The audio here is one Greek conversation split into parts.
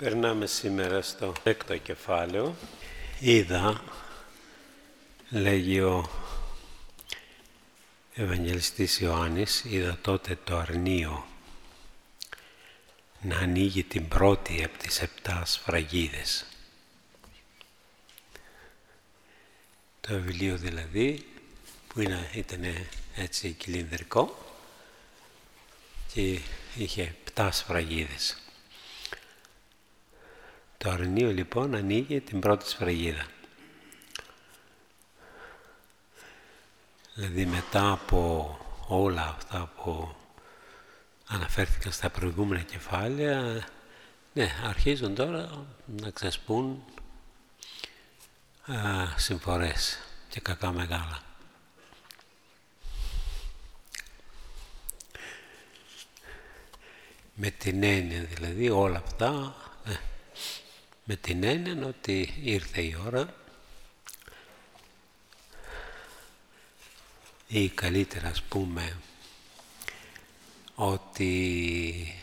Περνάμε σήμερα στο έκτο κεφάλαιο. Είδα, λέγει ο Ευαγγελιστής Ιωάννης, είδα τότε το αρνείο να ανοίγει την πρώτη από τις 7 σφραγίδες. Το βιβλίο δηλαδή, που ήταν έτσι κυλινδρικό και είχε 7 σφραγίδες. Το αρνείο λοιπόν ανοίγει την πρώτη σφραγίδα. Δηλαδή μετά από όλα αυτά που αναφέρθηκαν στα προηγούμενα κεφάλαια, αρχίζουν τώρα να ξεσπούν συμφορές και κακά μεγάλα. Με την έννοια δηλαδή όλα αυτά, με την έννοια ότι ήρθε η ώρα ή καλύτερα ας πούμε ότι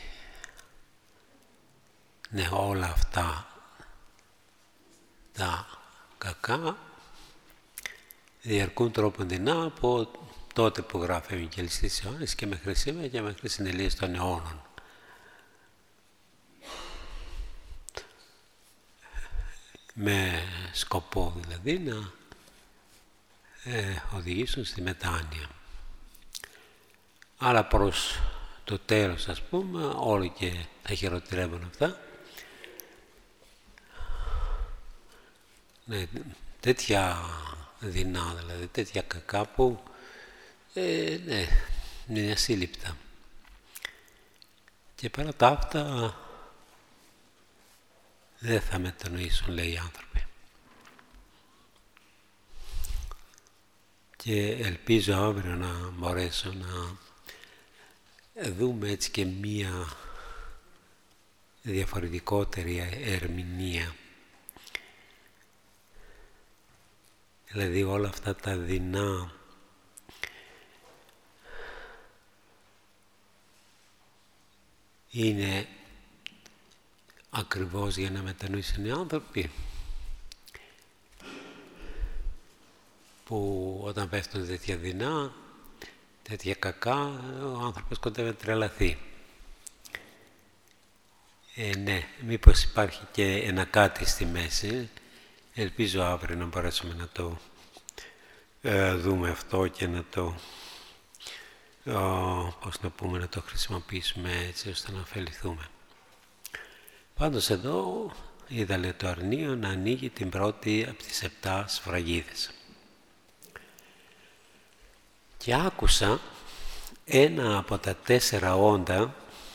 όλα αυτά τα κακά διαρκούν τρόποντινά από τότε που γράφει ο Ευαγγελιστής Ιωάννης και μέχρι σήμερα και μέχρι συνελείες των αιώνων. Με σκοπό δηλαδή να οδηγήσουν στη μετάνοια. Αλλά προς το τέλος ας πούμε όλο και τα χειροτερεύουν αυτά. Τέτοια δεινά δηλαδή, τέτοια κακά που είναι ασύλληπτα. Και πέρα τα αυτά δεν θα μετανοήσουν, λέει οι άνθρωποι. Και ελπίζω αύριο να μπορέσω να δούμε έτσι και μία διαφορετικότερη ερμηνεία. Δηλαδή όλα αυτά τα δεινά είναι ακριβώς για να μετανοήσουν οι άνθρωποι που όταν πέφτουν τέτοια δεινά, τέτοια κακά, ο άνθρωπος κοντεύει να τρελαθεί. Μήπως υπάρχει και ένα κάτι στη μέση. Ελπίζω αύριο να μπορέσουμε να το δούμε αυτό και να το να το χρησιμοποιήσουμε έτσι ώστε να ωφεληθούμε. Πάντως εδώ είδα το αρνείο να ανοίγει την πρώτη από τις 7 σφραγίδες. Και άκουσα ένα από τα 4 όντα,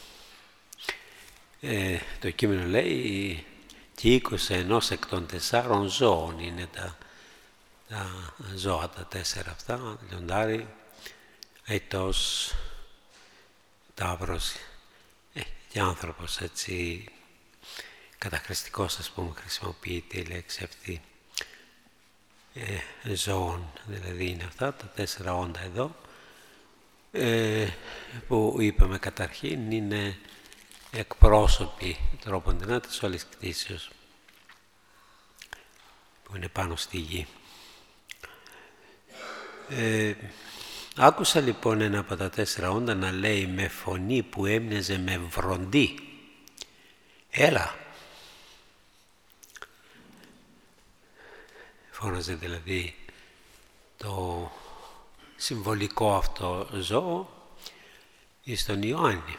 το κείμενο λέει και ήκουσε ενός εκ των 4 ζώων, είναι τα ζώα τα 4 αυτά, λιοντάρι, αητός, ταύρος και άνθρωπος έτσι καταχρηστικός ας πούμε χρησιμοποιείται η λέξη αυτή ζώων, δηλαδή είναι αυτά τα 4 όντα εδώ που είπαμε καταρχήν είναι εκπρόσωποι τρόποντινά της όλης κτήσεως που είναι πάνω στη γη. Άκουσα λοιπόν ένα από τα 4 όντα να λέει με φωνή που έμοιαζε με βροντί, έλα. Φώναζε δηλαδή το συμβολικό αυτό ζώο εις τον Ιωάννη.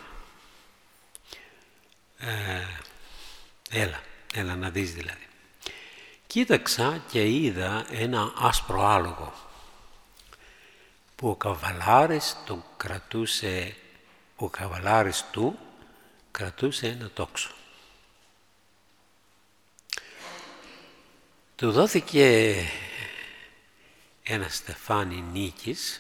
Έλα να δεις δηλαδή. Κοίταξα και είδα ένα άσπρο άλογο που ο καβαλάρης του κρατούσε ένα τόξο. Του δόθηκε ένα στεφάνι νίκης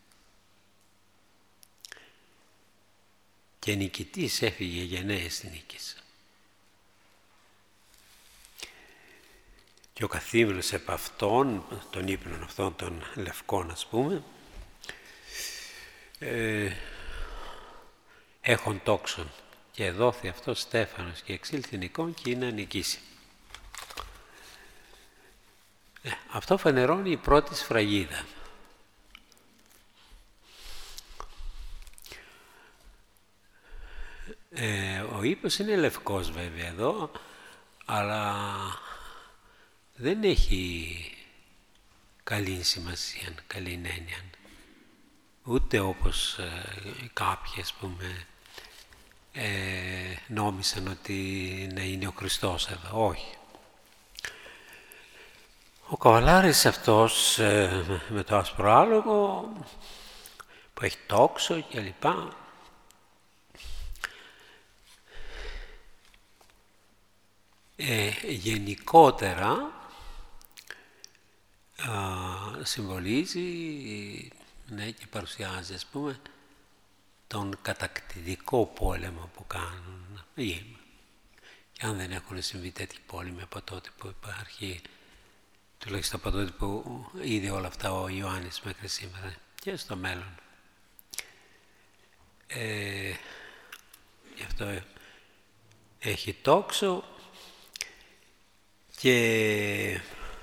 και νικητής έφυγε για νέες νίκες. Και ο καθήμενος επ' αυτών, των ύπνων αυτών των λευκών ας πούμε, έχων τόξων και δόθη αυτός στέφανος και εξήλθεν εικόν και είναι νικήσει. Αυτό φανερώνει η πρώτη σφραγίδα. Ο ύπος είναι λευκός βέβαια εδώ, αλλά δεν έχει καλή σημασία, καλή έννοια. Ούτε όπως κάποιοι, ας πούμε, νόμισαν ότι να είναι ο Χριστός εδώ. Όχι. Ο καβαλάρης αυτός με το άσπρο άλογο που έχει τόξο και λοιπά, γενικότερα συμβολίζει, ναι, και παρουσιάζει, ας πούμε, τον κατακτητικό πόλεμο που κάνουν. Και αν δεν έχουν συμβεί τέτοιοι πόλεμοι από τότε που υπάρχει, τουλάχιστον από τότε που είδε όλα αυτά ο Ιωάννης μέχρι σήμερα και στο μέλλον. Γι' αυτό έχει τόξο και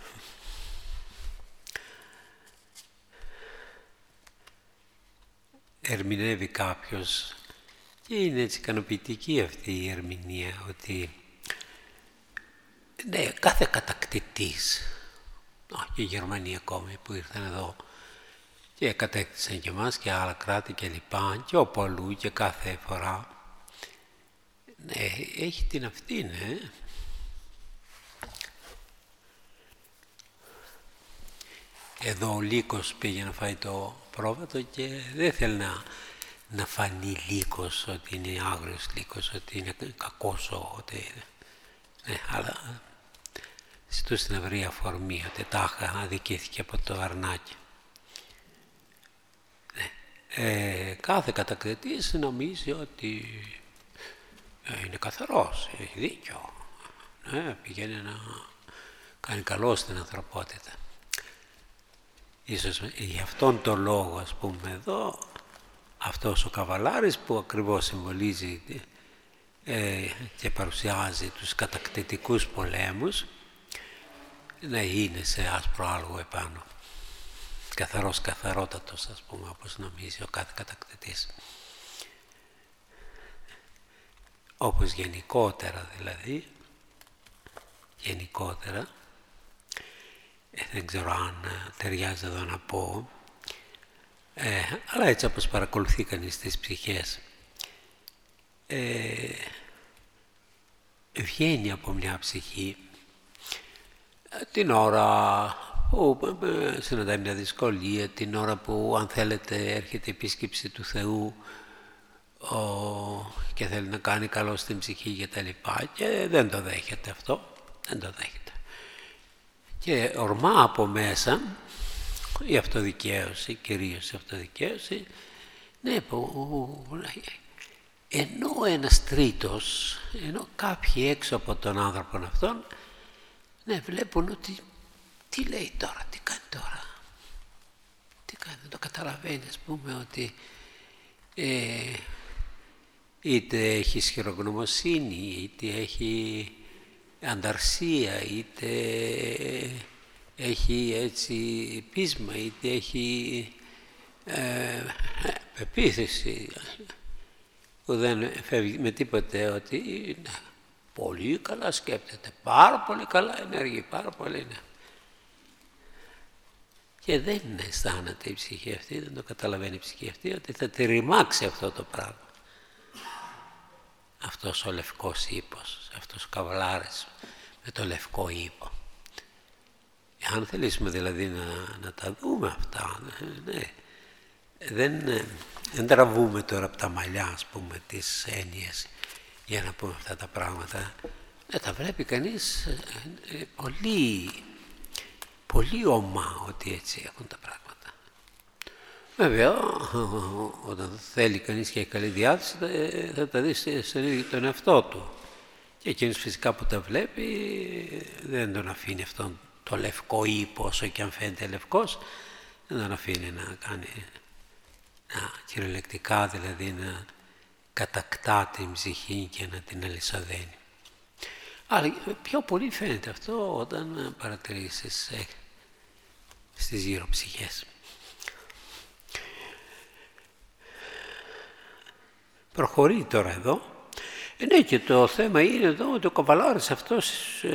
ερμηνεύει κάποιος και είναι έτσι ικανοποιητική αυτή η ερμηνεία, ότι ναι, κάθε κατακτητής, και οι Γερμανοί ακόμη που ήρθαν εδώ και κατέκτησαν και εμάς και άλλα κράτη και λοιπά, και όπου αλλού και κάθε φορά, ναι, έχει την αυτή, ναι. Εδώ ο Λύκος πήγε να φάει το πρόβατο και δεν θέλει να φανεί Λύκος, ότι είναι άγριος Λύκος, ότι είναι κακός, ότι ναι, αλλά ζητούσε να βρει αφορμή, ότι τάχα αδικήθηκε από το αρνάκι. Ναι. Κάθε κατακτητής νομίζει ότι είναι καθαρός, έχει δίκιο. Ναι, πηγαίνει να κάνει καλό στην ανθρωπότητα. Ίσως γι' αυτόν τον λόγο, ας πούμε, εδώ, αυτός ο καβαλάρης που ακριβώς συμβολίζει και παρουσιάζει τους κατακτητικούς πολέμους, να είναι σε άσπρο άλογο επάνω. Καθαρός, καθαρότατος, ας πούμε, όπως νομίζει ο κάθε κατακτητής. Όπως γενικότερα δηλαδή, δεν ξέρω αν ταιριάζει εδώ να πω, αλλά έτσι όπως παρακολουθεί κανείς τις ψυχές, βγαίνει από μια ψυχή την ώρα που συναντάει μια δυσκολία, την ώρα που, αν θέλετε, έρχεται η επίσκεψη του Θεού και θέλει να κάνει καλό στην ψυχή και τα λοιπά, και δεν το δέχεται αυτό, δεν το δέχεται. Και ορμά από μέσα η αυτοδικαίωση, κυρίως η αυτοδικαίωση, ναι, ενώ ένας τρίτος, ενώ κάποιοι έξω από τον άνθρωπο αυτόν, ναι, βλέπουν ότι τι λέει τώρα, τι κάνει τώρα, τι κάνει, δεν το καταλαβαίνει, ας πούμε, ότι είτε έχει ισχυρογνωμοσύνη, είτε έχει ανταρσία, είτε έχει έτσι πείσμα, είτε έχει πεποίθηση που δεν φεύγει με τίποτε, ότι είναι πολύ καλά σκέπτεται, πάρα πολύ καλά ενεργεί, πάρα πολύ, ναι. Και δεν αισθάνεται η ψυχή αυτή, δεν το καταλαβαίνει η ψυχή αυτή, ότι θα τη ρημάξει αυτό το πράγμα. Αυτός ο λευκός ύπος, αυτός ο καβαλάρης με το λευκό ύπο. Αν θελήσουμε δηλαδή να τα δούμε αυτά, ναι, δεν τραβούμε τώρα από τα μαλλιά, ας πούμε, τις έννοιες για να πούμε αυτά τα πράγματα. Τα βλέπει κανείς πολύ, πολύ ομά ότι έτσι έχουν τα πράγματα. Βέβαια, όταν θέλει κανείς και έχει καλή διάθεση, θα τα δει στον ίδιο τον εαυτό του. Και εκείνος φυσικά που τα βλέπει, δεν τον αφήνει αυτόν το λευκό ύπο, όσο και αν φαίνεται λευκός, δεν τον αφήνει να κάνει κυριολεκτικά, δηλαδή κατακτά την ψυχή και να την αλυσοδένει. Αλλά πιο πολύ φαίνεται αυτό όταν παρατηρήσεις στις γύρω ψυχές. Προχωρεί τώρα εδώ. Ναι, και το θέμα είναι εδώ ότι ο καβαλάρης αυτός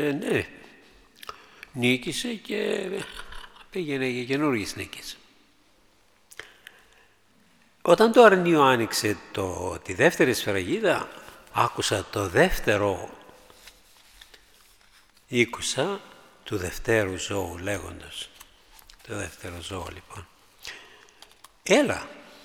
νίκησε και πήγαινε για καινούργιες νίκες. Όταν το αρνείο άνοιξε τη δεύτερη σφραγίδα, άκουσα το δεύτερο οίκουσα του δευτέρου ζώου λέγοντας. Το δεύτερο ζώο λοιπόν. Έλα.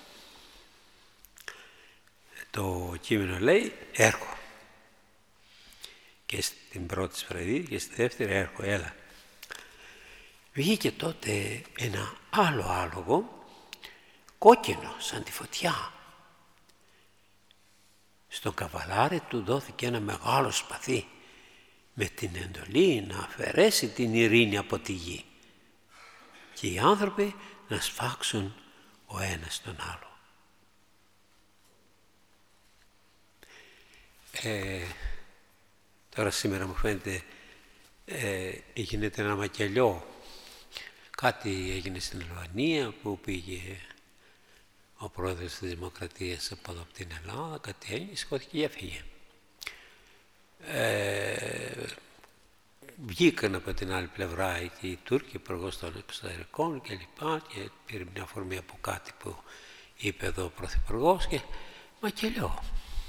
Το κείμενο λέει έρχο. Και στην πρώτη σφραγίδα και στη δεύτερη έρχο, έλα. Βγήκε τότε ένα άλλο άλογο, κόκκινο σαν τη φωτιά. Στον καβαλάρη του δόθηκε ένα μεγάλο σπαθί με την εντολή να αφαιρέσει την ειρήνη από τη γη και οι άνθρωποι να σφάξουν ο ένας τον άλλο. Τώρα σήμερα μου φαίνεται γίνεται ένα μακελιό. Κάτι έγινε στην Αλβανία που πήγε ο πρόεδρος της Δημοκρατίας από εδώ από την Ελλάδα, κάτι έγινε, σηκώθηκε και έφυγε. Βγήκαν από την άλλη πλευρά εκεί οι Τούρκοι, υπουργός των εξωτερικών και λοιπά, και πήρε μια αφορμή από κάτι που είπε εδώ ο πρωθυπουργός και μακελιό.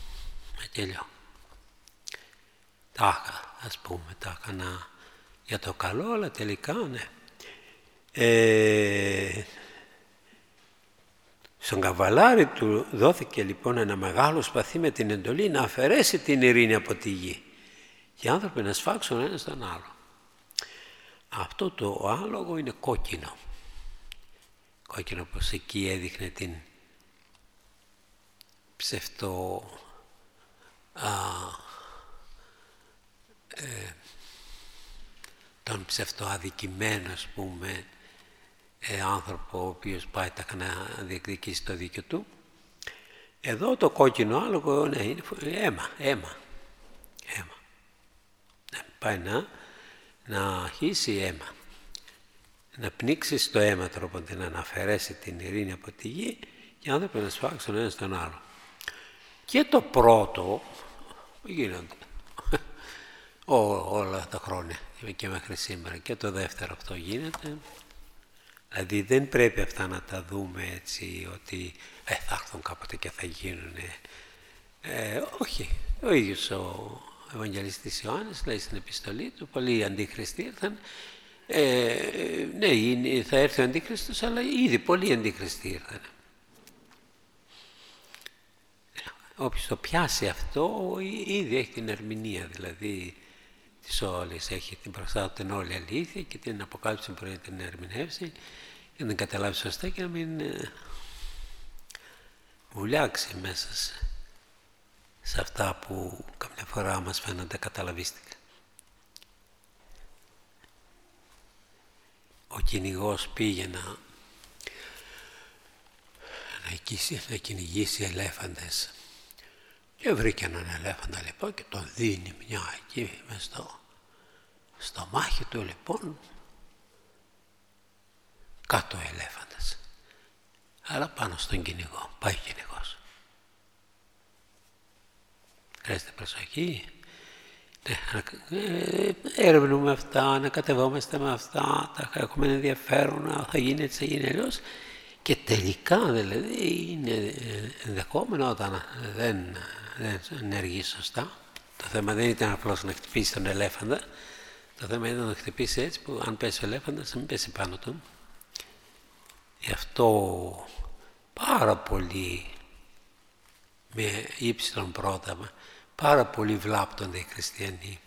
Τάχα, ας πούμε, τάχα για το καλό, αλλά τελικά ναι. Στον καβαλάρη του δόθηκε λοιπόν ένα μεγάλο σπαθί με την εντολή να αφαιρέσει την ειρήνη από τη γη και οι άνθρωποι να σφάξουν ένας τον άλλο. Αυτό το άλογο είναι κόκκινο. Κόκκινο πως εκεί έδειχνε την τον ψευτοαδικημένο, ας πούμε, άνθρωπο ο οποίος πάει να διεκδικήσει το δίκιο του. Εδώ το κόκκινο άλογο είναι αίμα. Πάει να αρχίσει αίμα. Να πνίξει στο αίμα τρόπον να αναφερέσει την ειρήνη από τη γη και οι άνθρωποι να σφάξουν ένας τον άλλο. Και το πρώτο γίνονται όλα τα χρόνια και μέχρι σήμερα, και το δεύτερο αυτό γίνεται. Δηλαδή δεν πρέπει αυτά να τα δούμε έτσι ότι θα έρθουν κάποτε και θα γίνουν. Όχι. Ο ίδιος ο Ευαγγελιστής Ιωάννης λέει στην επιστολή του, πολλοί αντίχριστοι ήρθαν. Ναι, θα έρθει ο αντίχριστος, αλλά ήδη πολλοί αντίχριστοι ήρθαν. Όποιος το πιάσει αυτό ήδη έχει την ερμηνεία, δηλαδή της όλης, έχει την μπροστά του την όλη αλήθεια και την αποκάλυψη μπορεί να την ερμηνεύσει και να την καταλάβει σωστά και να μην βουλιάξει μέσα σε αυτά που καμιά φορά μας φαίνονται καταλαβίστικα. Ο κυνηγός πήγε να κυνηγήσει ελέφαντες και βρήκε έναν ελέφαντα λοιπόν και τον δίνει μια εκεί μες στο μάχη του λοιπόν, κάτω ο ελέφαντας, αλλά πάνω στον κυνηγό, πάει ο κυνηγός. Χρειάζεται προσοχή, έρευνουμε αυτά, ανακατευόμαστε με αυτά, τα έχουμε ενδιαφέρον, θα γίνει έτσι, θα γίνει αλλιώς. Και τελικά δηλαδή είναι ενδεχόμενο όταν δεν ενεργεί σωστά. Το θέμα δεν ήταν απλώς να χτυπήσει τον ελέφαντα, το θέμα ήταν να χτυπήσει έτσι που αν πέσει ο ελέφαντας να μην πέσει πάνω του. Γι' αυτό πάρα πολύ με ύψιλον πρόταμα, πάρα πολύ βλάπτονται οι χριστιανοί.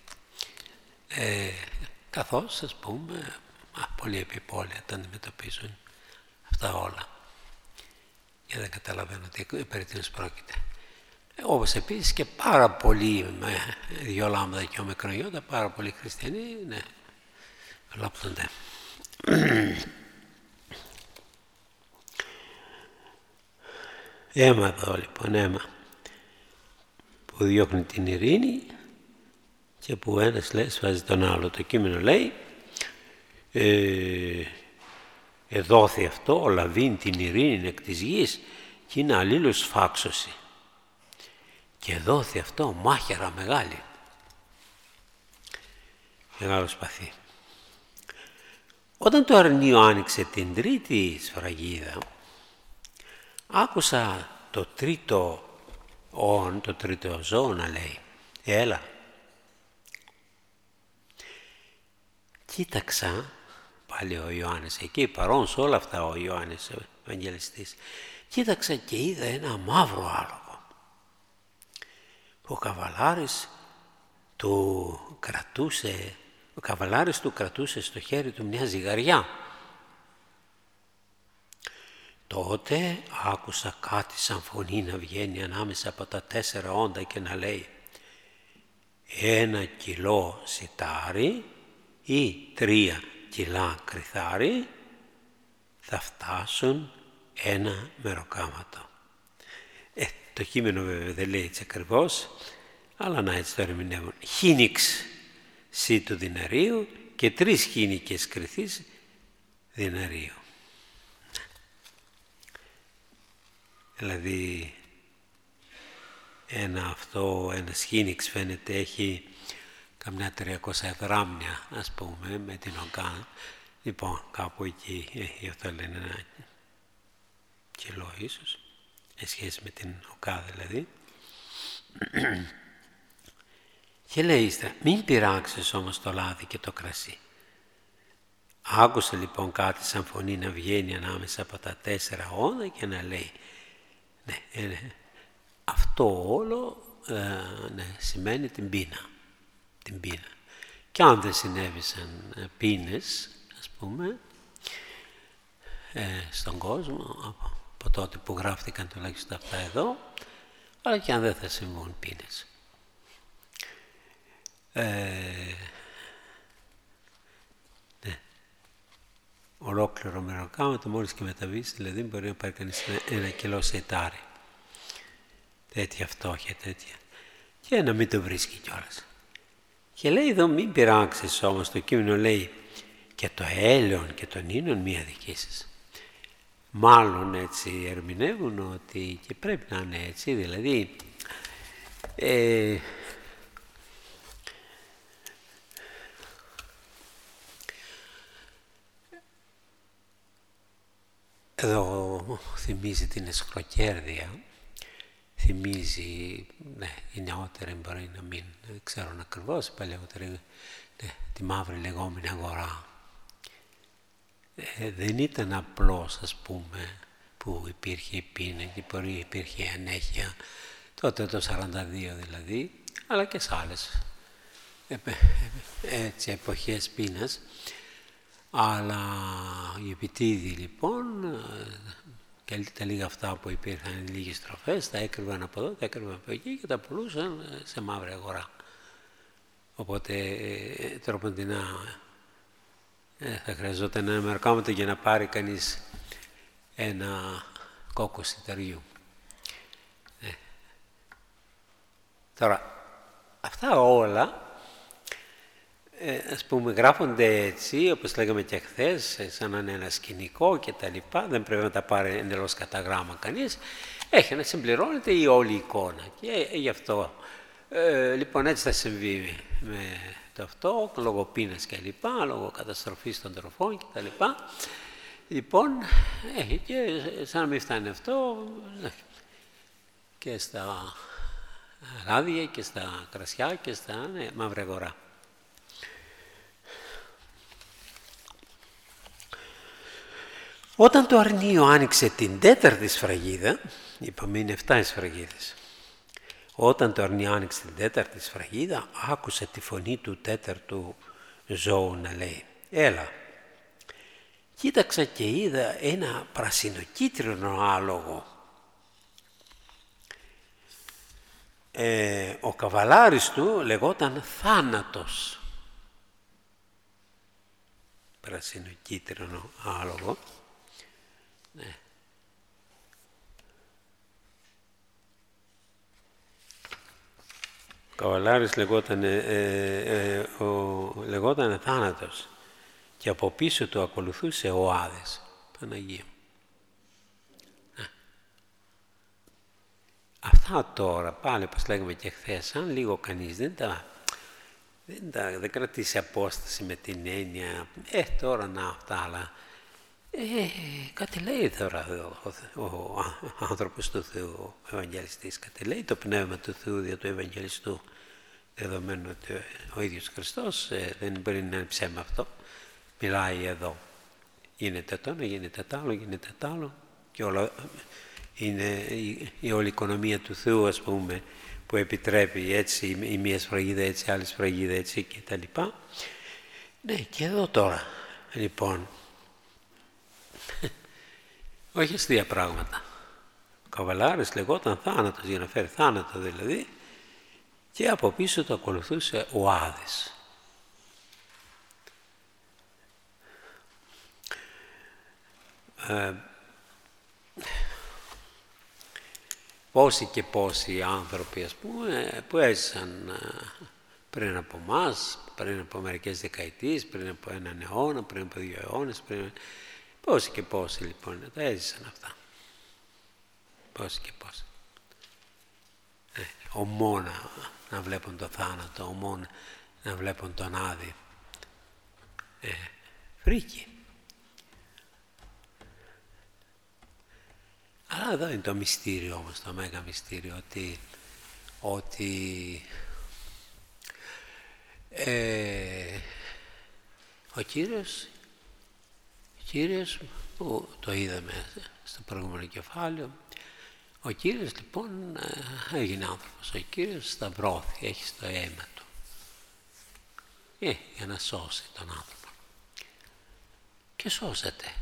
Καθώς ας πούμε πολύ επιπόλαια τα αντιμετωπίζουν αυτά όλα και δεν καταλαβαίνω περί τίνος πρόκειται. Όπως επίσης και πάρα πολλοί με δυο λάμδα και ομικρονιώτα, πάρα πολλοί χριστιανοί, ναι, βλάπτονται. Αίμα εδώ λοιπόν, αίμα. που διώχνει την ειρήνη και που ένας λέει, σφάζει τον άλλο. Το κείμενο λέει εδόθη αυτό, λαβήν την ειρήνη εκ της γης και είναι αλλήλους σφάξωση. Και δόθη αυτό μάχαιρα μεγάλη. Μεγάλο σπαθί. Όταν το αρνείο άνοιξε την τρίτη σφραγίδα, άκουσα το τρίτο ζώο να λέει έλα. Κοίταξα, πάλι ο Ιωάννης, εκεί παρόν σε όλα αυτά ο Ιωάννης ο Ευαγγελιστής, κοίταξα και είδα ένα μαύρο άλογο που ο καβαλάρης του κρατούσε στο χέρι του μια ζυγαριά. Τότε άκουσα κάτι σαν φωνή να βγαίνει ανάμεσα από τα 4 όντα και να λέει 1 κιλό σιτάρι ή 3 κιλά κρυθάρι θα φτάσουν 1 μεροκάματο. Το κείμενο βέβαια δεν λέει έτσι ακριβώς, αλλά να έτσι το ερμηνεύουν. Χίνιξ σι του διναρίου και 3 χίνικες κρυθής διναρίου. Δηλαδή ένα χίνιξ φαίνεται έχει καμιά 300 γράμμια, ας πούμε, με την οκά. Λοιπόν, κάπου εκεί, αυτό λένε 1 κιλό ίσως, σε σχέση με την οκά δηλαδή. Και λέει ύστερα, μην πειράξεις όμως το λάδι και το κρασί. Άκουσε λοιπόν κάτι σαν φωνή να βγαίνει ανάμεσα από τα 4 όντα και να λέει ναι, αυτό όλο σημαίνει την πείνα. Και αν δεν συνέβησαν πείνες, ας πούμε, στον κόσμο, από τότε που γράφτηκαν τουλάχιστον αυτά εδώ, αλλά και αν δεν θα συμβούν πείνες. Ολόκληρο μεροκάματο, μόλις και μεταβείς, δηλαδή μπορεί να πάρει κανείς 1 κιλό σιτάρι. Τέτοια φτώχεια, τέτοια. Και να μην το βρίσκει κιόλας. Και λέει εδώ, μην πειράξεις όμως, το κείμενο λέει και το έλεον και τον ίνον μία δική σας. Μάλλον έτσι ερμηνεύουν ότι και πρέπει να είναι έτσι, δηλαδή εδώ θυμίζει την εσχροκέρδεια, θυμίζει, οι νεότεροι μπορεί να μην ξέρουν ακριβώς, οι παλαιότεροι, τη μαύρη λεγόμενη αγορά. Δεν ήταν απλώς, ας πούμε, που υπήρχε η πείνα και υπήρχε η ανέχεια, τότε το 42 δηλαδή, αλλά και σε άλλες εποχές πείνας. Αλλά οι επιτίδιοι λοιπόν και τα λίγα αυτά που υπήρχαν, λίγες τροφές, τα έκρυβαν από εδώ, τα έκρυβαν από εκεί και τα πουλούσαν σε μαύρη αγορά. Οπότε τροποντινά θα χρειαζόταν ένα μεροκάματο για να πάρει κανείς ένα κόκκο σιταριού. Τώρα, αυτά όλα ας πούμε γράφονται έτσι, όπως λέγαμε και χθες, σαν να είναι ένα σκηνικό και τα λοιπά, δεν πρέπει να τα πάρει εντελώς κατά γράμμα κανείς, έχει να συμπληρώνεται η όλη εικόνα και γι' αυτό λοιπόν έτσι θα συμβεί με το αυτό, λόγω πείνας και λοιπά, λόγω καταστροφής των τροφών και τα λοιπά. Λοιπόν, έχει και σαν να μην φτάνει αυτό και στα λάδια και στα κρασιά και στα μαύρη αγορά. Όταν το αρνείο άνοιξε την 4η σφραγίδα, είπαμε είναι 7 σφραγίδες, όταν το αρνείο άνοιξε την 4η σφραγίδα, άκουσε τη φωνή του 4ου ζώου να λέει «Έλα». Κοίταξα και είδα ένα πρασινοκίτρινο άλογο. Ο καβαλάρης του λεγόταν Θάνατος. Πρασινοκίτρινο άλογο. Ναι. καβαλάρης λεγότανε θάνατος και από πίσω του ακολουθούσε ο Άδης. Παναγία. Αυτά τώρα, πάλι όπως λέγαμε και χθες, αν λίγο κανείς δεν κρατήσει απόσταση με την έννοια, τώρα να αυτά, αλλά κάτι λέει τώρα ο άνθρωπος του Θεού, ο Ευαγγελιστής, κάτι λέει το Πνεύμα του Θεού δια του Ευαγγελιστού, δεδομένου ότι ο ίδιος Χριστός δεν μπορεί να είναι ψέμα αυτό, μιλάει εδώ, γίνεται το ένα, γίνεται τ' άλλο, γίνεται τ' άλλο και όλα είναι η όλη οικονομία του Θεού, ας πούμε, που επιτρέπει έτσι η μία σφραγίδα έτσι, άλλη σφραγίδα έτσι και τα λοιπά. Ναι, και εδώ τώρα, λοιπόν, όχι αστεία πράγματα. Ο καβαλάρης λεγόταν θάνατος, για να φέρει θάνατο δηλαδή, και από πίσω το ακολουθούσε ο Άδης. Πόσοι και πόσοι άνθρωποι, ας πούμε, που έζησαν πριν από εμάς, πριν από μερικές δεκαετίες, πριν από έναν αιώνα, πριν από 2 αιώνες, πόσοι και πόσοι λοιπόν τα έζησαν αυτά. Πόσοι και πόσοι. Ομόνα να βλέπουν το θάνατο, ομόνα να βλέπουν τον Άδη. Φρίκι. Αλλά εδώ είναι το μυστήριο όμως, το μέγα μυστήριο, ότι ο Κύριος που το είδαμε στο προηγούμενο κεφάλαιο, ο Κύριος λοιπόν έγινε άνθρωπος, ο Κύριος σταυρώθηκε, έχει στο αίμα του για να σώσει τον άνθρωπο και σώζεται.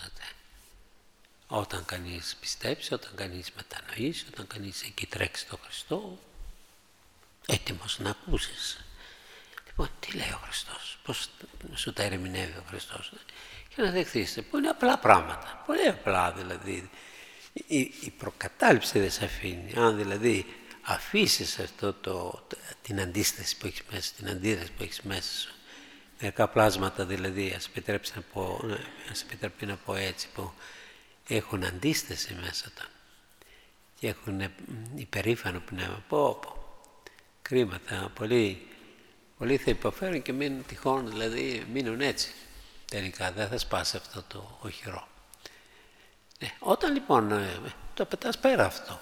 Όταν κανείς πιστέψει, όταν κανείς μετανοήσει, όταν κανείς εκεί τρέξει τον Χριστό, έτοιμος να ακούσεις. Λοιπόν, τι λέει ο Χριστός, πώς σου τα ερμηνεύει ο Χριστός, και να δεχθείς, που είναι απλά πράγματα, πολύ απλά δηλαδή. Η προκατάληψη δεν σε αφήνει, αν δηλαδή αφήσεις την αντίσταση που έχεις μέσα, την αντίδραση που έχεις μέσα σου, μερικά πλάσματα δηλαδή, ας επιτρέπει να πω έτσι, που έχουν αντίσταση μέσα του και έχουν υπερήφανο πνεύμα. Κρίματα, πολλοί θα υποφέρουν και μείνουν τυχόν, δηλαδή μείνουν έτσι. Τελικά δεν θα σπάσει αυτό το οχυρό. Όταν λοιπόν το πετάς πέρα αυτό,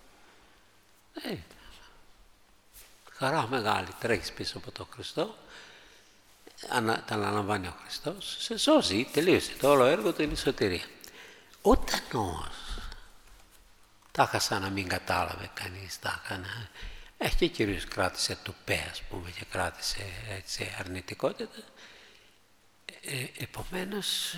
χαρά μεγάλη, τρέχεις πίσω από τον Χριστό, τα αναλαμβάνει ο Χριστός, σε σώζει, τελείωσε το όλο έργο του, είναι η σωτηρία. Όταν όμως τα είχα να μην κατάλαβε κανείς, και κυρίως κράτησε τουπέ, ας πούμε, και κράτησε έτσι αρνητικότητα, επομένως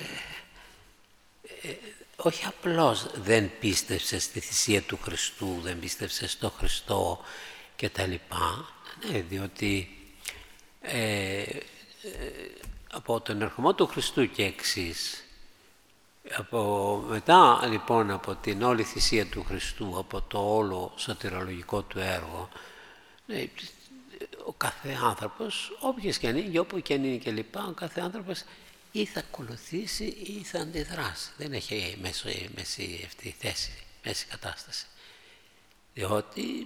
όχι απλώς δεν πίστευσε στη θυσία του Χριστού, δεν πίστευσε στο Χριστό και τα λοιπά, διότι από τον ερχομό του Χριστού και εξής, μετά λοιπόν από την όλη θυσία του Χριστού, από το όλο σωτηρολογικό του έργο, ο κάθε άνθρωπος, όποιος και αν είναι, όπου και αν είναι και λοιπά, ο κάθε άνθρωπος ή θα ακολουθήσει ή θα αντιδράσει. Δεν έχει μέση αυτή θέση, μέση κατάσταση. Διότι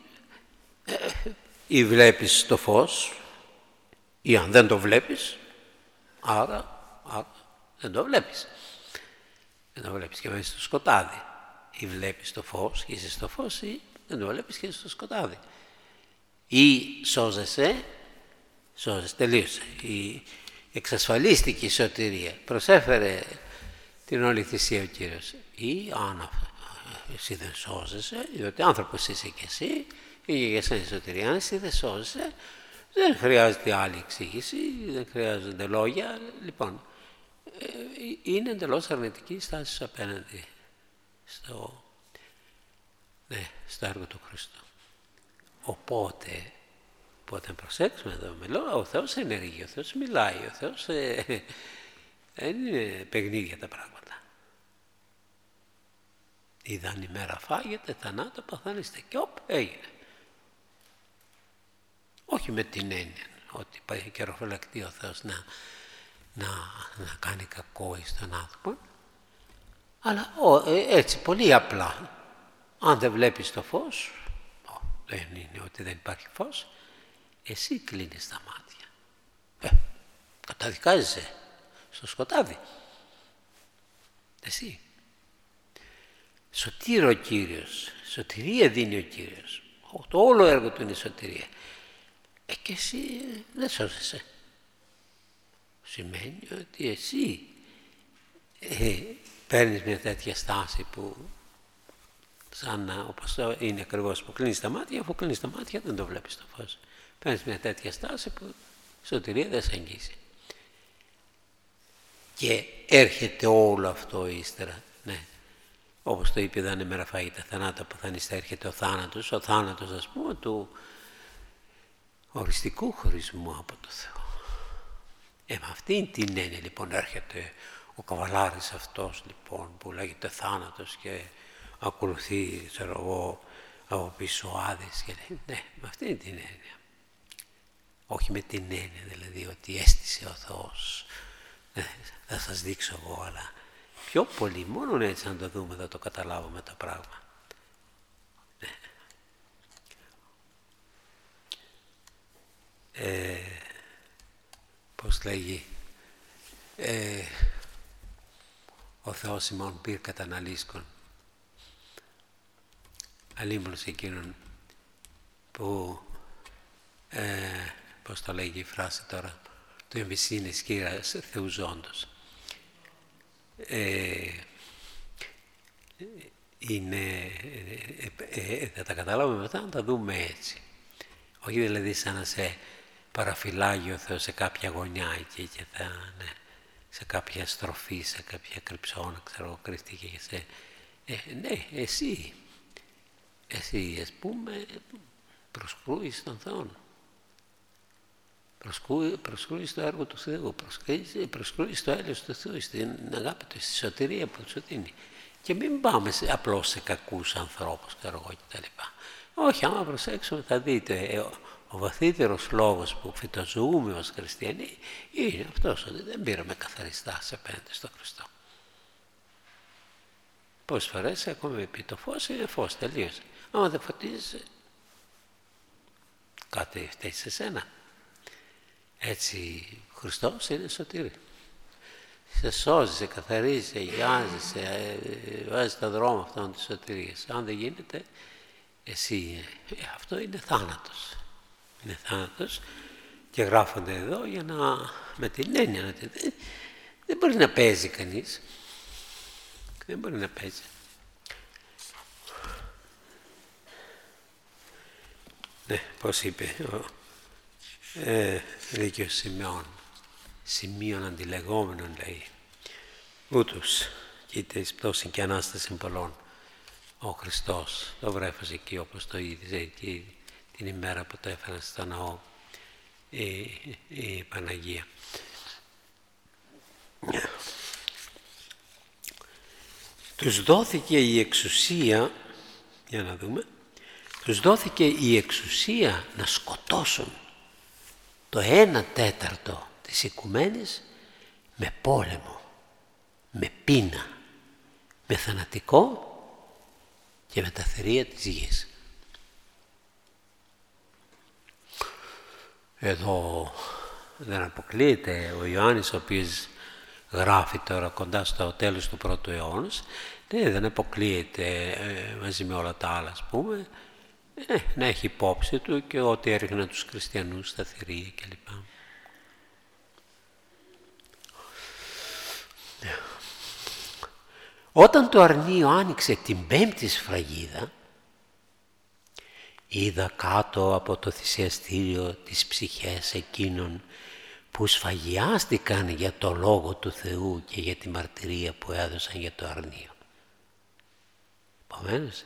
ή βλέπεις το φως, ή αν δεν το βλέπεις, άρα δεν το βλέπεις. Δεν το βλέπεις και μέσα στο σκοτάδι. Ή βλέπεις το φως και είσαι στο φως, ή δεν το βλέπεις και είσαι στο σκοτάδι. Ή σώζεσαι, τελείωσε. Εξασφαλίστηκε η σωτηρία. Προσέφερε την όλη θυσία ο Κύριος. Ή αν εσύ δεν σώζεσαι, διότι άνθρωπος είσαι και εσύ, ή για εσένα η σωτηρία, αν εσύ δεν σώζεσαι, δεν χρειάζεται άλλη εξήγηση, δεν χρειάζονται λόγια. Λοιπόν, είναι εντελώς αρνητική η στάση σου απέναντι στο έργο του Χριστού. Οπότε προσέξουμε εδώ, ο Θεός ενεργεί, ο Θεός μιλάει, ο Θεός δεν είναι παιχνίδια τα πράγματα. Είδαν η μέρα φάγεται, θανάτω παθάνεστε και έγινε. όχι με την έννοια ότι υπάρχει καιροφυλακτεί ο Θεός να κάνει κακό στον άνθρωπο, αλλά έτσι πολύ απλά. Αν δεν βλέπεις το φως, δεν είναι ότι δεν υπάρχει φως, εσύ κλείνεις τα μάτια. Καταδικάζεσαι στο σκοτάδι. Εσύ. Σωτήρει ο Κύριος, σωτηρία δίνει ο Κύριος. Το όλο έργο του είναι σωτηρία. Και εσύ δεν σώζεσαι. Σημαίνει ότι εσύ παίρνεις μια τέτοια στάση που σαν όπως είναι ακριβώς που κλείνεις τα μάτια, αφού κλείνεις τα μάτια δεν το βλέπεις το φως. Παίρνεις μια τέτοια στάση που η σωτηρία δεν σε αγγίζει. Και έρχεται όλο αυτό ύστερα, ναι. Όπως το είπε, δεν είναι μέρα φαγήτα θανάτα που θα νηστά, έρχεται ο θάνατος ας πούμε του οριστικού χωρισμού από το Θεό. Με αυτήν την έννοια λοιπόν έρχεται ο καβαλάρης αυτός λοιπόν που λέγεται θάνατος και ακολουθεί, ξέρω εγώ, από πίσω ο Άδης και λέει, ναι, με αυτήν την έννοια. Όχι με την έννοια δηλαδή ότι έστησε ο Θεός, θα σας δείξω εγώ, αλλά πιο πολύ, μόνο έτσι να το δούμε, θα το καταλάβουμε το πράγμα. Πώς λέγει, ο Θεός ημών πήρ καταναλύσκων, αλίμονος εκείνον που, πώς το λέγει η φράση τώρα, του εμβυσίνης κύρας Θεού ζώντος. Θα τα καταλάβουμε μετά, να τα δούμε έτσι. Όχι δηλαδή σαν να σε παραφυλάγει ο Θεός σε κάποια γωνιά εκεί και σε κάποια στροφή, σε κάποια κρυψώνα, ξέρω, κρυφτήκε και σε... ναι, εσύ ας πούμε προσκρούεις τον Θεό. Προσκρούεις στο έργο του Θεού, προσκρούεις στο έλεος του Θεού, στην αγάπη του, στη σωτηρία που σου δίνει. Και μην πάμε απλώς σε κακούς ανθρώπους, ξέρω εγώ κτλ. Όχι, άμα προσέξουμε θα δείτε, ο βαθύτερος λόγος που φυτοζωούμε ως χριστιανοί είναι αυτός, ότι δεν πήραμε καθαριστάς απέναντι στον Χριστό. Πόσες φορές έχουμε πει το φως είναι φως, τελείωσε. Άμα δεν φωτίζεσαι, κάτι φταίει σε σένα. Έτσι, ο Χριστός είναι σωτήρι. Σε σώζει, σε καθαρίζει, σε γιάζει, σε βάζει στον δρόμο αυτόν της σωτηρίας. Αν δεν γίνεται, εσύ, αυτό είναι θάνατος. Είναι θάνατος και γράφονται εδώ για να, με την έννοια, ότι δεν μπορεί να παίζει κανείς. Δεν μπορεί να παίζει. Ναι, πώς είπε δίκαιος Σιμεών, σημείων αντιλεγόμενων λέει, ούτως κοίτα εις πτώσιν και ανάσταση πολλών, ο Χριστός, το βρέφος εκεί όπως το είδε εκεί την ημέρα που το έφεραν στο ναό η Παναγία. Τους δόθηκε η εξουσία, για να δούμε, τους δόθηκε η εξουσία να σκοτώσουν το 1/4 της οικουμένης με πόλεμο, με πείνα, με θανατικό και με τα θηρία της γης. Εδώ δεν αποκλείεται ο Ιωάννης, ο οποίος γράφει τώρα κοντά στο τέλος του πρώτου αιώνα, δεν αποκλείεται μαζί με όλα τα άλλα, ας πούμε, να έχει υπόψη του και ότι έριχναν τους χριστιανούς στα θηρία κλπ. Όταν το αρνείο άνοιξε την 5η σφραγίδα, είδα κάτω από το θυσιαστήριο τις ψυχές εκείνων που σφαγιάστηκαν για το Λόγο του Θεού και για τη μαρτυρία που έδωσαν για το αρνείο. Επομένως,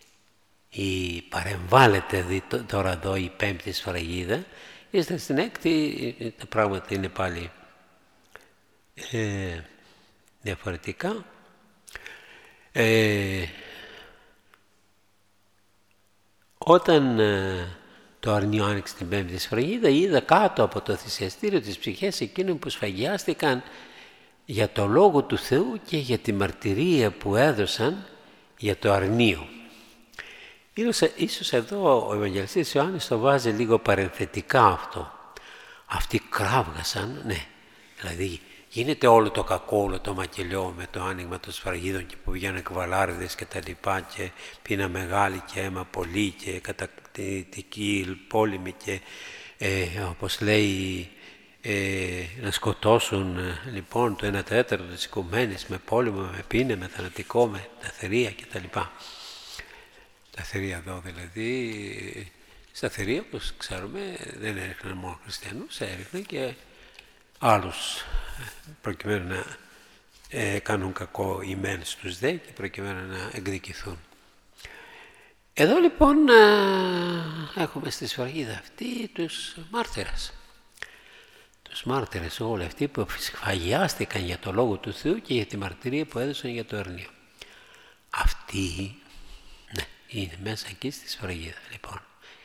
παρεμβάλλεται τώρα εδώ η 5η σφραγίδα, είστε στην 6η, τα πράγματα είναι πάλι διαφορετικά. Όταν το αρνείο άνοιξε την πέμπτη σφραγίδα, είδα κάτω από το θυσιαστήριο τις ψυχές εκείνων που σφαγιάστηκαν για το Λόγο του Θεού και για τη μαρτυρία που έδωσαν για το αρνείο. Ίσως εδώ ο Ευαγγελιστής Ιωάννης το βάζει λίγο παρενθετικά αυτό. Αυτοί κράβγασαν, ναι, δηλαδή γίνεται όλο το κακό, όλο το μακελιό με το άνοιγμα των σφραγίδων και που βγαίνουν εκβαλάριδες και τα λοιπά και πείνα μεγάλη και αίμα πολύ και κατακτητική πόλεμη και όπως λέει να σκοτώσουν λοιπόν το 1/4 της οικουμένης με πόλεμο, με πείνα, με θανατικό, με ταθερία και τα λοιπά. Ταθερία εδώ δηλαδή, στα θερία όπως ξέρουμε δεν έριχναν μόνο χριστιανούς, έριχναν και άλλους προκειμένου να κάνουν κακό οι μεν στους δε και προκειμένου να εκδικηθούν. Εδώ λοιπόν έχουμε στη σφραγίδα αυτή τους μάρτυρες. Τους μάρτυρες όλοι αυτοί που σφαγιάστηκαν για το Λόγο του Θεού και για τη μαρτυρία που έδωσαν για το αρνείο. Αυτοί, ναι, είναι μέσα εκεί στη σφραγίδα λοιπόν.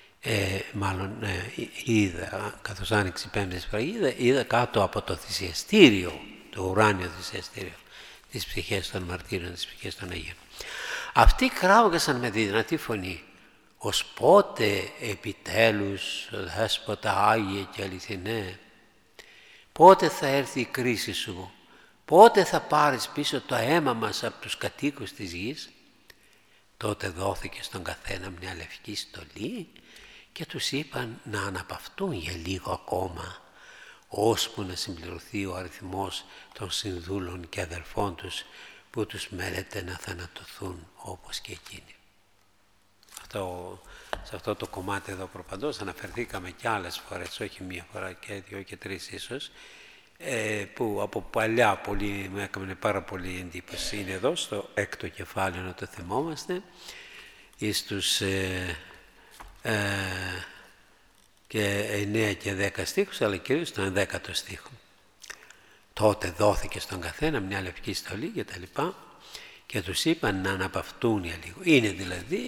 Είδα, καθώς άνοιξε η πέμπτη σφραγίδα, είδα κάτω από το θυσιαστήριο, το ουράνιο θυσιαστήριο, τις ψυχές των μαρτύρων, τις ψυχές των Αγίων. Αυτοί κράβγασαν με τη δυνατή φωνή, ως πότε επιτέλους, Δέσποτα Άγιε και αληθινέ, πότε θα έρθει η κρίση σου, πότε θα πάρεις πίσω το αίμα μας από τους κατοίκους της γης. Τότε δόθηκε στον καθένα μια λευκή στολή και τους είπαν να αναπαυτούν για λίγο ακόμα, ώσπου να συμπληρωθεί ο αριθμός των συνδούλων και αδελφών τους που τους μένεται να θανατωθούν όπως και εκείνοι. Σε αυτό το κομμάτι εδώ προπαντός αναφερθήκαμε και άλλες φορές, όχι μία φορά και δύο και τρεις ίσως, που από παλιά μου έκανε πάρα πολύ εντύπωση. Είναι εδώ στο 6ο κεφάλαιο να το θυμόμαστε, εις τους και 9 και 10 στίχους, αλλά κυρίως στον 10ο στίχο. Τότε δόθηκε στον καθένα μια λευκή στολή και τα λοιπά και τους είπαν να αναπαυτούν για λίγο. Είναι δηλαδή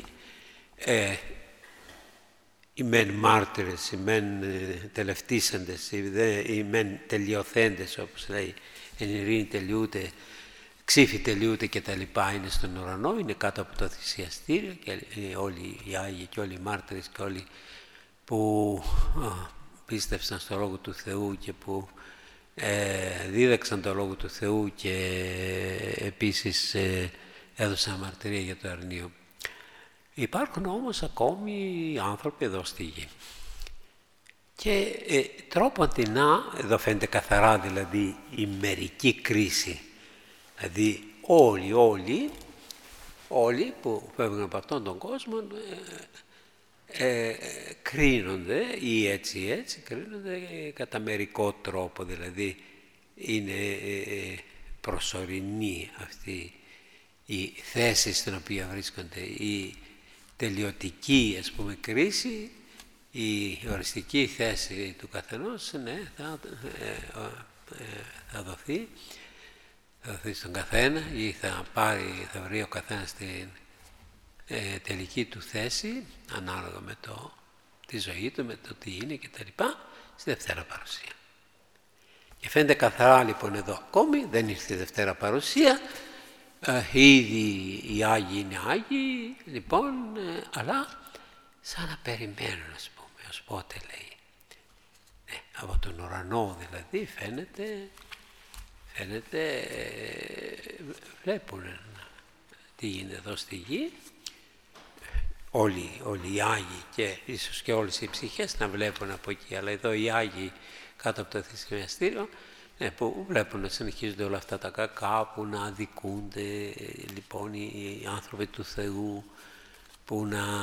οι μεν μάρτυρες, οι μεν τελευτήσαντες, οι μεν τελειωθέντες, όπως λέει, εν ειρήνη τελειούται, ξύφη τελειούται και τα λοιπά, είναι στον ουρανό, είναι κάτω από το θυσιαστήριο και όλοι οι Άγιοι και όλοι οι μάρτυρες και όλοι που πίστευσαν στο Λόγο του Θεού και που δίδαξαν το Λόγο του Θεού και επίσης έδωσαν μαρτυρία για το αρνείο. Υπάρχουν όμως ακόμη άνθρωποι εδώ στη γη και τρόποντινά, εδώ φαίνεται καθαρά δηλαδή η μερική κρίση, δηλαδή όλοι που φεύγουν από αυτόν τον κόσμο κρίνονται ή έτσι κρίνονται κατά μερικό τρόπο, δηλαδή είναι προσωρινή αυτή η θέση στην οποία βρίσκονται, η τελειωτική ας πούμε κρίση, η οριστική θέση του καθενός, ναι, θα δοθεί στον καθένα ή θα βρει ο καθένας την τελική του θέση ανάλογα με τη ζωή του, με το τι είναι και τα λοιπά, στη Δευτέρα Παρουσία. Και φαίνεται καθαρά λοιπόν εδώ ακόμη, δεν ήρθε η Δευτέρα Παρουσία, ήδη οι Άγιοι είναι Άγιοι, λοιπόν, αλλά σαν να περιμένουν, ας πούμε, ως πότε λέει. Από τον ουρανό δηλαδή φαίνεται, βλέπουν τι γίνεται εδώ στη γη, όλοι οι Άγιοι και ίσως και όλες οι ψυχές να βλέπουν από εκεί, αλλά εδώ οι Άγιοι κάτω από το θυσιαστήριο, που βλέπουν να συνεχίζονται όλα αυτά τα κακά, που να αδικούνται λοιπόν οι άνθρωποι του Θεού, που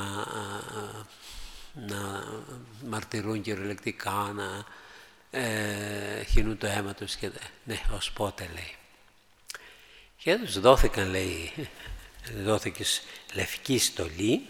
να μαρτυρούν κυριολεκτικά, να χυνούν το αίμα τους και ως πότε λέει. Και τους δόθηκαν, λέει, δόθηκε λευκή στολή,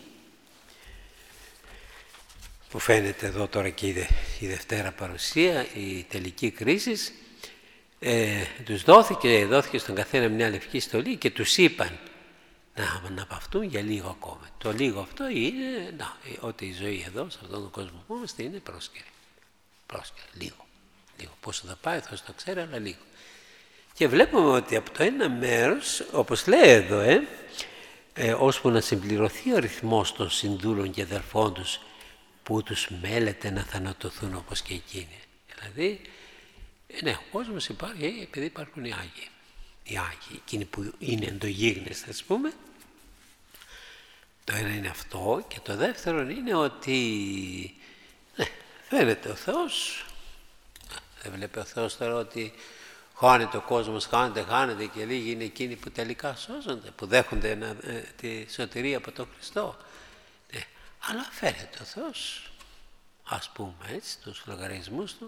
που φαίνεται εδώ τώρα και η Δευτέρα Παρουσία, η τελική κρίση, τους δόθηκε στον καθένα μια λευκή στολή και τους είπαν να παυτούν για λίγο ακόμα. Το λίγο αυτό είναι ότι η ζωή εδώ, σε αυτόν τον κόσμο που είμαστε, είναι πρόσκαιρη. Πρόσκαιρη, λίγο. Πόσο θα πάει, θα το ξέρει, αλλά λίγο. Και βλέπουμε ότι από το ένα μέρος, όπως λέει εδώ, ώσπου να συμπληρωθεί ο αριθμός των συνδούλων και αδελφών τους, που τους μέλεται να θανατωθούν όπως και εκείνοι. Δηλαδή, ο κόσμος υπάρχει επειδή υπάρχουν οι Άγιοι. Οι Άγιοι, εκείνοι που είναι εντογίγνες, ας πούμε. Το ένα είναι αυτό, και το δεύτερο είναι ότι φαίνεται ο Θεός. Δεν βλέπει ο Θεός τώρα ότι χάνεται ο κόσμος, χάνεται και λίγοι είναι εκείνοι που τελικά σώζονται, που δέχονται τη σωτηρία από τον Χριστό. Αλλά φαίνεται ο Θεός, ας πούμε έτσι, τους λογαριασμούς του,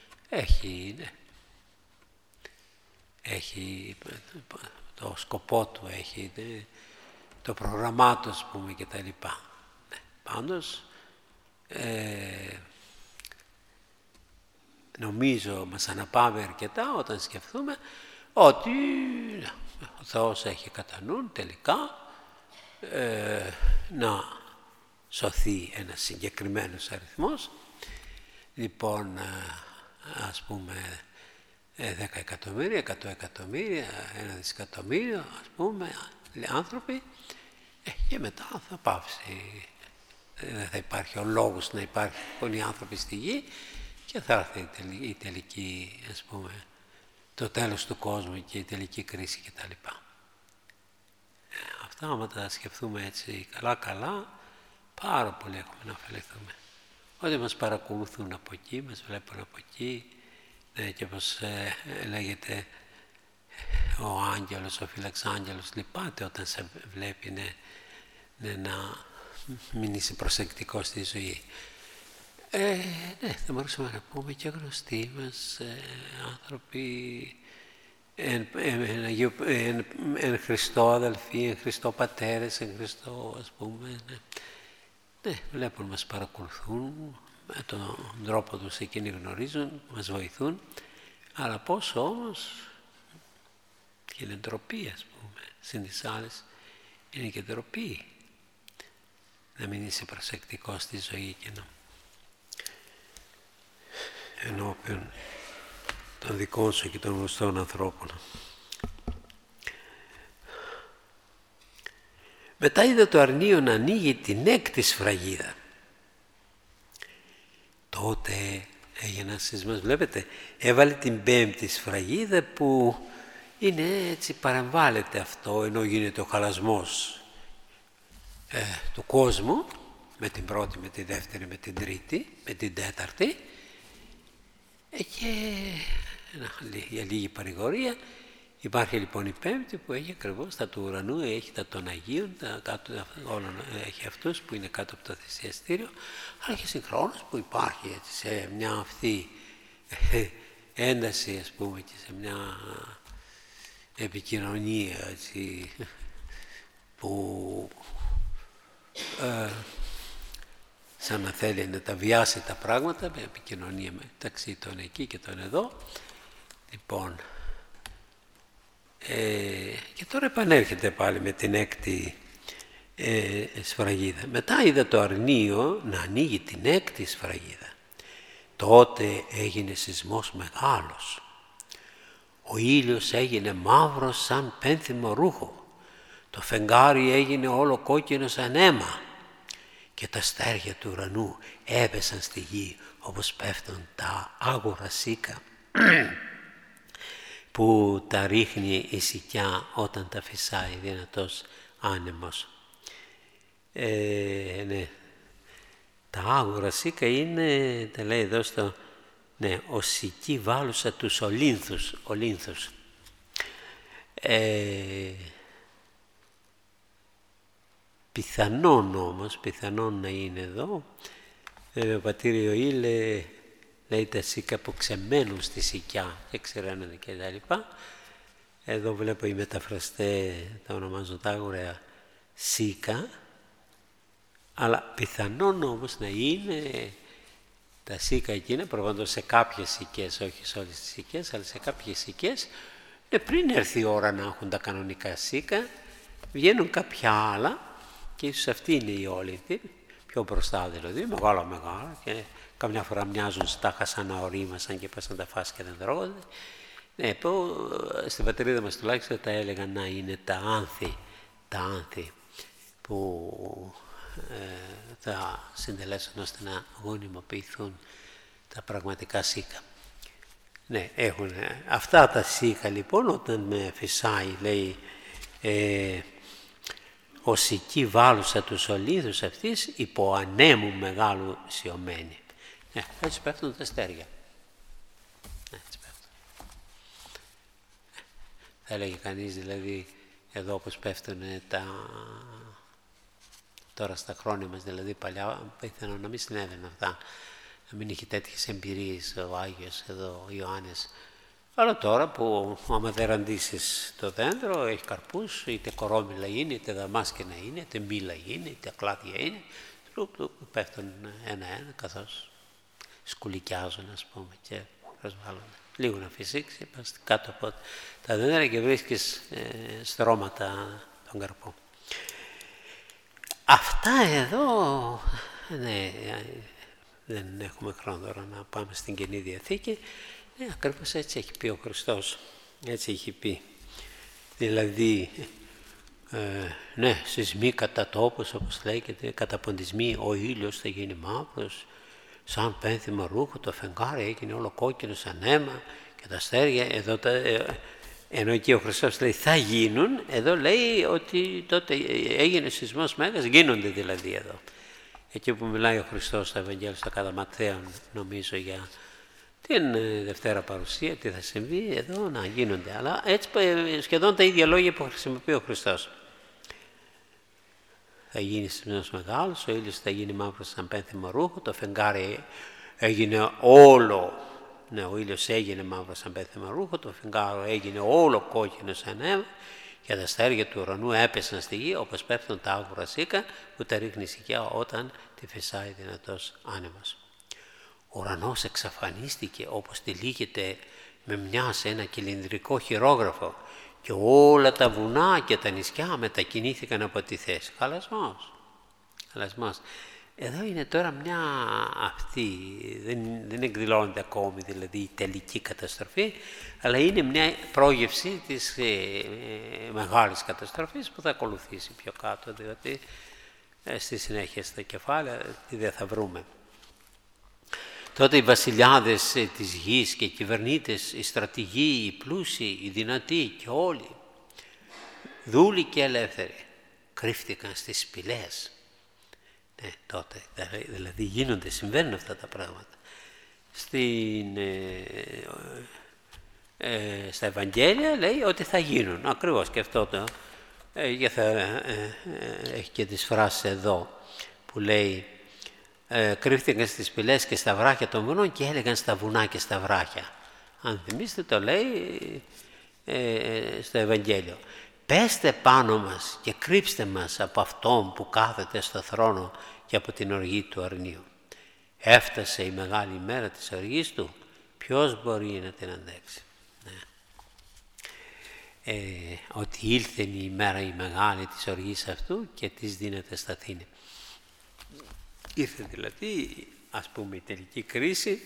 έχει το σκοπό του, έχει το πρόγραμμά του, ας πούμε, και τα λοιπά. Πάντως, νομίζω μας αναπαύει αρκετά όταν σκεφτούμε ότι ο Θεός έχει κατά νου τελικά να σωθεί ένας συγκεκριμένος αριθμός. Λοιπόν, ας πούμε 10 εκατομμύρια, 100 εκατομμύρια, 1 δισεκατομμύριο, ας πούμε, άνθρωποι, και μετά θα πάψει. Δεν θα υπάρχει ο λόγος να υπάρχουν οι άνθρωποι στη γη και θα έρθει η τελική, ας πούμε, το τέλος του κόσμου και η τελική κρίση κτλ. Αυτά, άμα τα σκεφτούμε έτσι καλά, πάρα πολύ έχουμε να ωφεληθούμε. Ότι μας παρακολουθούν από εκεί, μας βλέπουν από εκεί, και όπως λέγεται ο άγγελος, ο φυλαξάγγελος, λυπάται όταν σε βλέπει να μην είσαι προσεκτικός στη ζωή. Θα μπορούσαμε να πούμε και γνωστοί μας άνθρωποι, εν Χριστώ αδελφοί, εν Χριστώ πατέρες, εν Χριστώ, ας πούμε. Βλέπουν, μας παρακολουθούν, με τον τρόπο τους εκείνοι γνωρίζουν, μας βοηθούν, αλλά πόσο όμως και είναι ντροπή, ας πούμε, συν τις άλλες είναι και ντροπή να μην είσαι προσεκτικός στη ζωή και ενώπιον των δικών σου και των γνωστών ανθρώπων. Μετά είδα το αρνείο να ανοίγει την 6η σφραγίδα. Τότε έγινε ένα σεισμός, βλέπετε, έβαλε την 5η σφραγίδα που είναι έτσι, παρεμβάλλεται αυτό, ενώ γίνεται ο χαλασμός του κόσμου, με την πρώτη, με τη δεύτερη, με την τρίτη, με την τέταρτη, και για λίγη παρηγορία. Υπάρχει λοιπόν η πέμπτη που έχει ακριβώς τα του ουρανού, έχει τα των Αγίων, έχει αυτούς που είναι κάτω από το θυσιαστήριο, αλλά και συγχρόνως που υπάρχει έτσι, σε μια αυτή ένταση, ας πούμε, και σε μια επικοινωνία έτσι, που σαν να θέλει να τα βιάσει τα πράγματα, με επικοινωνία μεταξύ των εκεί και των εδώ. Λοιπόν, και τώρα επανέρχεται πάλι με την 6η σφραγίδα. Μετά είδα το αρνείο να ανοίγει την 6η σφραγίδα. Τότε έγινε σεισμός μεγάλος. Ο ήλιος έγινε μαύρος σαν πένθυμο ρούχο. Το φεγγάρι έγινε όλο κόκκινο σαν αίμα. Και τα στέρια του ουρανού έπεσαν στη γη όπως πέφτουν τα άγουρα σίκα που τα ρίχνει η σικιά όταν τα φυσάει δυνατός άνεμος. Ναι. Τα άγουρα σίκα είναι, τα λέει εδώ στο, ο σική βάλουσα τους Ολύνθους. Πιθανόν όμως, να είναι εδώ, ο πατήρ Ιωήλ λέει τα σίκα που ξεμένουν στη σικιά και ξεραίνονται και τα λοιπά. Εδώ βλέπω οι μεταφραστές τα ονομάζουν τα άγουρα σίκα, αλλά πιθανόν όμως να είναι τα σίκα εκείνα, προφανώς σε κάποιες σικές, όχι σε όλες τις σικές, αλλά σε κάποιες σικές, πριν έρθει η ώρα να έχουν τα κανονικά σίκα, βγαίνουν κάποια άλλα και ίσως αυτή είναι η όλυνθη, πιο μπροστά δηλαδή, μεγάλα και καμιά φορά μοιάζουν στάχα σαν να ορίμασαν και πας να τα φας και δεν τρώγονται. Ναι, στην πατρίδα μας τουλάχιστον τα έλεγαν να είναι τα άνθη που θα συντελέσουν ώστε να γονιμοποιηθούν τα πραγματικά σίκα. Ναι, έχουν αυτά τα σίκα λοιπόν, όταν με φυσάει, λέει, ο σική βάλουσα τους ολίθους αυτής υπό ανέμου μεγάλου σιωμένη. Ναι, έτσι πέφτουν τα αστέρια. Έτσι πέφτουν. Θα έλεγε κανείς δηλαδή εδώ όπως πέφτουν τώρα στα χρόνια μας, δηλαδή παλιά πιθανόν να μην συνέβαιναν αυτά, να μην είχε τέτοιες εμπειρίες ο Άγιος εδώ, ο Ιωάννης. Αλλά τώρα που άμα δεν ραντίσεις το δέντρο, έχει καρπούς, είτε κορόμιλα είναι, είτε δαμάσκηνα είναι, είτε μήλα είναι, είτε ακλάδια είναι, πέφτουν ένα-ένα καθώς σκουλικιάζουν, ας πούμε, και προσβάλλονται. Λίγο να φυσήξει, πας κάτω από τα δέντρα και βρίσκεις στρώματα των καρπών. Αυτά εδώ, ναι, δεν έχουμε χρόνο τώρα να πάμε στην Καινή Διαθήκη. Ναι, ακριβώς έτσι έχει πει ο Χριστός, έτσι έχει πει. Δηλαδή, ναι, σεισμοί κατά τόπους, όπως λέγεται, καταποντισμοί, ο ήλιος θα γίνει μαύρος, σαν πένθυμο ρούχο, το φεγγάρι έγινε όλο κόκκινο σαν αίμα και τα αστέρια, εδώ ενώ εκεί ο Χριστός λέει θα γίνουν, εδώ λέει ότι τότε έγινε σεισμός μέγας, γίνονται δηλαδή εδώ. Εκεί που μιλάει ο Χριστός στο Ευαγγέλιο στα κατά Ματθαίον, νομίζω για την Δευτέρα Παρουσία, τι θα συμβεί εδώ, να γίνονται. Αλλά έτσι σχεδόν τα ίδια λόγια που χρησιμοποιεί ο Χριστός. Θα γίνει σεισμός μεγάλος, ο ήλιος θα γίνει μαύρος σαν πένθυμο ρούχο, το φεγγάρι έγινε όλο, ναι, ο ήλιος έγινε μαύρος σαν πένθυμο ρούχο, το φεγγάρι έγινε όλο κόκκινο σαν αίμα και τα αστέρια του ουρανού έπεσαν στη γη όπως πέφτουν τα άγουρα σίκα που τα ρίχνει η σικιά όταν τη φυσάει δυνατός άνεμος. Ο ουρανός εξαφανίστηκε όπως τυλίγεται με μια σε ένα κυλινδρικό χειρόγραφο και όλα τα βουνά και τα νησιά μετακινήθηκαν από τη θέση. Χαλασμός. Εδώ είναι τώρα μια αυτή, δεν εκδηλώνεται ακόμη δηλαδή η τελική καταστροφή, αλλά είναι μια πρόγευση της μεγάλης καταστροφής που θα ακολουθήσει πιο κάτω, διότι στη συνέχεια στα κεφάλαια τι δεν θα βρούμε. Τότε οι βασιλιάδες της γης και οι κυβερνήτες, οι στρατηγοί, οι πλούσιοι, οι δυνατοί και όλοι, δούλοι και ελεύθεροι, κρύφτηκαν στις σπηλές. Ναι, τότε, δηλαδή γίνονται, συμβαίνουν αυτά τα πράγματα. Στα Ευαγγέλια λέει ότι θα γίνουν, ακριβώς και αυτό το, έχει και τις φράσεις εδώ που λέει κρύφτηκαν στις σπηλές και στα βράχια των βουνών και έλεγαν στα βουνά και στα βράχια. Αν θυμίστε το λέει στο Ευαγγέλιο. Πέστε πάνω μας και κρύψτε μας από αυτόν που κάθεται στο θρόνο και από την οργή του αρνίου. Έφτασε η μεγάλη μέρα της οργής του, ποιος μπορεί να την αντέξει. Ναι. Ότι ήλθε η μέρα η μεγάλη της οργής αυτού και της δίνεται σταθήνη. Ήρθε δηλαδή, ας πούμε, η τελική κρίση,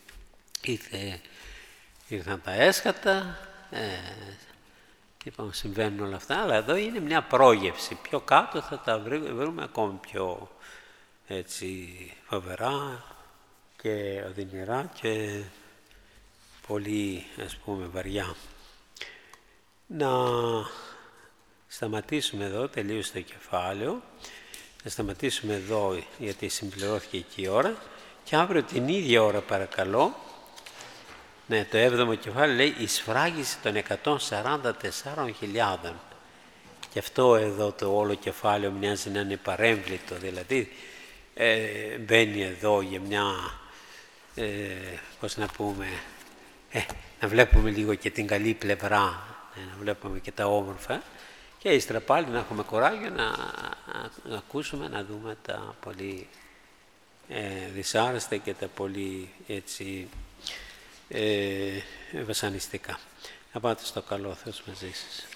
ήρθαν τα έσχατα, είπαμε συμβαίνουν όλα αυτά, αλλά εδώ είναι μια πρόγευση. Πιο κάτω θα τα βρούμε ακόμη πιο έτσι φοβερά και οδυνηρά και πολύ, ας πούμε, βαριά. Να σταματήσουμε εδώ, τελείωσε το κεφάλαιο. Να σταματήσουμε εδώ γιατί συμπληρώθηκε εκεί η ώρα και αύριο την ίδια ώρα παρακαλώ, ναι, το 7ο κεφάλαιο λέει η σφράγιση των 144.000 και αυτό εδώ το όλο κεφάλαιο μοιάζει να είναι παρέμβλητο, δηλαδή μπαίνει εδώ για μια, πώς να πούμε, να βλέπουμε λίγο και την καλή πλευρά, να βλέπουμε και τα όμορφα και ύστερα πάλι να έχουμε κουράγιο να ακούσουμε, να δούμε τα πολύ δυσάρεστα και τα πολύ έτσι βασανιστικά. Να πάτε στο καλό Θεός μαζί σας.